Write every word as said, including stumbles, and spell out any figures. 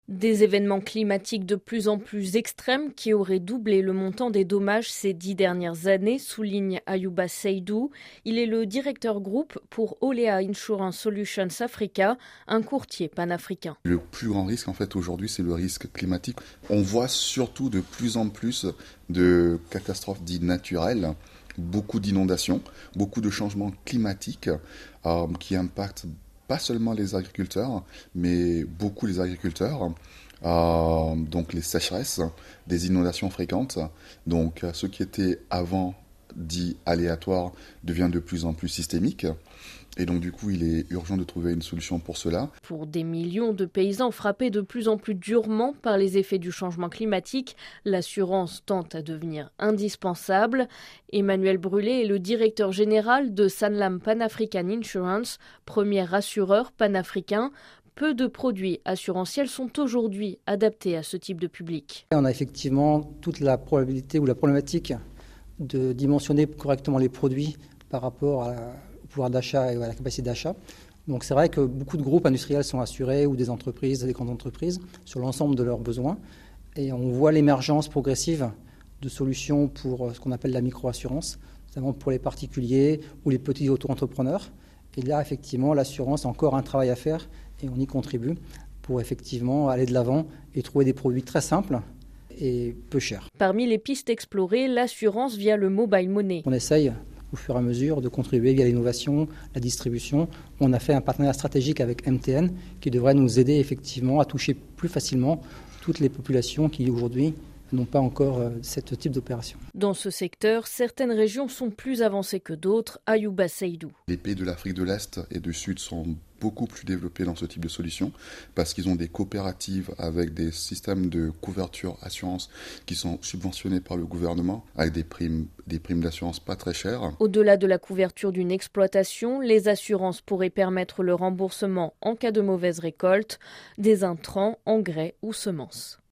Des événements climatiques de plus en plus extrêmes qui auraient doublé le montant des dommages ces dix dernières années, souligne Ayuba Seydou. Il est le directeur groupe pour Olea Insurance Solutions Africa, un courtier panafricain. Le plus grand risque en fait aujourd'hui, c'est le risque climatique. On voit surtout de plus en plus de catastrophes dites naturelles, beaucoup d'inondations, beaucoup de changements climatiques euh, qui impactent pas seulement les agriculteurs, mais beaucoup les agriculteurs. Euh, donc les sécheresses, des inondations fréquentes. Donc ce qui était avant dit aléatoire devient de plus en plus systémique. Et donc du coup, il est urgent de trouver une solution pour cela. Pour des millions de paysans frappés de plus en plus durement par les effets du changement climatique, l'assurance tente à devenir indispensable. Emmanuel Brulé est le directeur général de Sanlam Pan-African Insurance, premier assureur panafricain. Peu de produits assurantiels sont aujourd'hui adaptés à ce type de public. On a effectivement toute la probabilité ou la problématique de dimensionner correctement les produits par rapport à la pouvoir d'achat et à la capacité d'achat. Donc c'est vrai que beaucoup de groupes industriels sont assurés ou des entreprises, des grandes entreprises sur l'ensemble de leurs besoins. Et on voit l'émergence progressive de solutions pour ce qu'on appelle la micro-assurance, notamment pour les particuliers ou les petits auto-entrepreneurs. Et là, effectivement, l'assurance a encore un travail à faire et on y contribue pour effectivement aller de l'avant et trouver des produits très simples et peu chers. Parmi les pistes explorées, l'assurance via le mobile money. On essaye au fur et à mesure de contribuer via l'innovation, la distribution. On a fait un partenariat stratégique avec M T N qui devrait nous aider effectivement à toucher plus facilement toutes les populations qui aujourd'hui n'ont pas encore ce type d'opération. Dans ce secteur, certaines régions sont plus avancées que d'autres. Ayuba Seydou. Les pays de l'Afrique de l'Est et du Sud sont beaucoup plus développés dans ce type de solution parce qu'ils ont des coopératives avec des systèmes de couverture assurance qui sont subventionnés par le gouvernement avec des primes, des primes d'assurance pas très chères. Au-delà de la couverture d'une exploitation, les assurances pourraient permettre le remboursement en cas de mauvaise récolte des intrants, engrais ou semences.